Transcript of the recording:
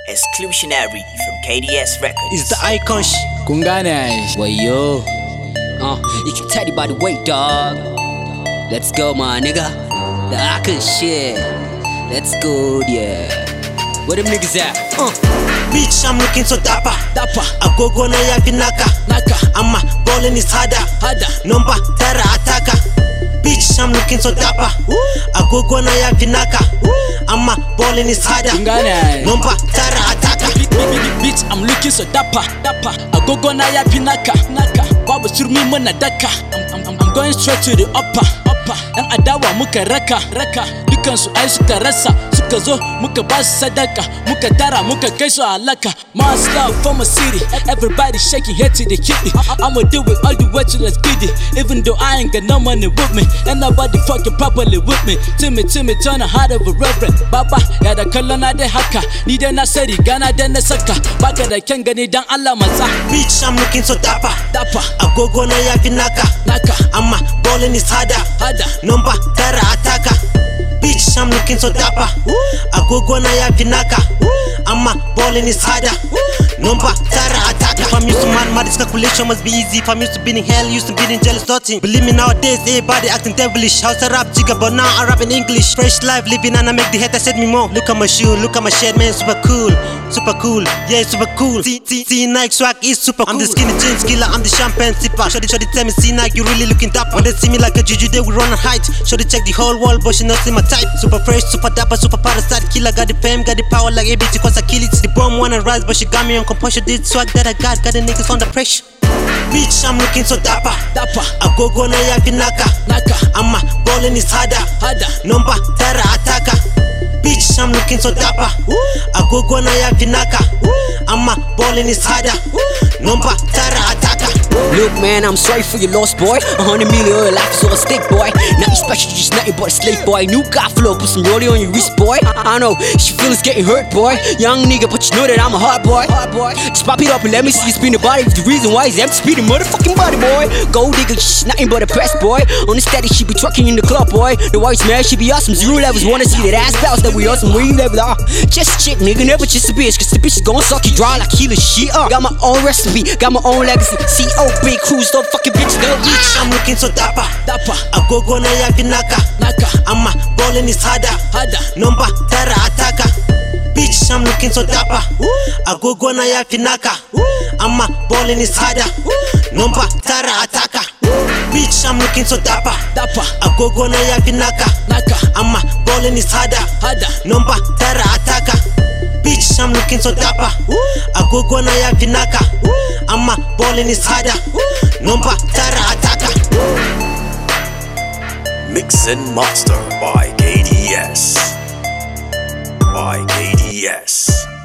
Exclusionary from KDS Records. It's the icon Kun gane ai. Wayo, you can tell it by the weight, dog. Let's go, my nigga. The icon shit. Let's go, yeah. Where them niggas at? Bitch, I'm looking so dapper. Dapper. Agogo na yafi naka. Amma ballin' is harder. Number tara attacker. Bitch, I'm looking so dapper. Agogo na yafi naka. Amma ballin' is harder. Kun gane ai. Number tara attacker. Bitch, I'm looking so dapper. Agogo na yafi naka. Babu surmi muna daka. I'm going straight to the upper. Yan adawa muka raka. Dukansu ai suka rasa. Suka zo muka ba su sadaka. Muka tara muka kai su halaka. Mass love from a city. Everybody shaking head to the kitty. I'ma do it all the way to the skiddy. Even though I ain't got no money with me, and nobody fucking properly with me. Timmy turn a heart of a reverend. Baba ya da kallon na dai haka. Ni dai na sari gana dai na saka. Baka da kyan gani dan Allah matsa. Bitch, I'm looking so dapper. Agogo na yafi naka. Amma ballin' is harder. Number tara attacker. Bitch, I'm looking so dapper. Agogo na yafi naka. Amma ballin' is harder. Number tara attacker. If I'm used to mad, this calculation must be easy. If I'm used to being in hell, used to being jealous, nothing. Believe me nowadays, everybody acting devilish. House a rap jigger, but now I rap in English. Fresh life living and I make the hater set me more. Look at my shoe, look at my shirt, man, super cool. Yeah, super cool. See Nike swag is super cool. I'm the skinny jeans killer, I'm the champagne sipper. Shorty tell me, see Nike, you really looking dapper. When they see me like a juju, they will run and hide. Shorty check the whole wall, but she not see my type. Super fresh, super dapper, super parasite killer. Got the fame, got the power like ABT, cause I kill it. The bomb wanna rise, but she got me on composure. Did swag that I got the niggas under pressure. Bitch, I'm looking so dapper. Agogo na yafi naka. Amma ballin' is harder. Number tara attacker. Bitch, I'm looking so dapper. Agogo na yafi naka. Amma ballin' is harder. Number tara attacker. Look, man, I'm sorry for your loss, boy. 100 million, your life is all a stick, boy. Nothing special, just nothing but a slave, boy. New God flow, put some rollie on your wrist, boy. I know, she feels getting hurt, boy. Young nigga, but you know that I'm a hard boy. Just pop it up and let me see you spin the body. The reason why is empty, speed the motherfucking body, boy. Gold digger, she's nothing but a press, boy. On the steady, she be trucking in the club, boy. The wife's mad, she be awesome. Zero levels, wanna see that ass bounce that we awesome. Where you level are? Just a chick, nigga, never just a bitch. Cause the bitch is gon' suck you dry like Keela shit up. Got my own recipe, got my own legacy. C.O.B. Cruise, don't fucking bitch, don't reach. I'm looking so dapper. Agogo na yafi naka. Amma ballin' is harder. Number tara attacker. Bitch, I'm looking so dapper. Agogo na yafi naka. Amma ballin' is harder. Number tara attacker. Bitch, I'm looking so dapper. Agogo na yafi naka. Amma ballin' is harder. Number tara attacker. Bitch, I'm looking so dapper. Agogo na yafi naka. Amma ballin' is harder. Number tara attacker. Mix and master by KDS.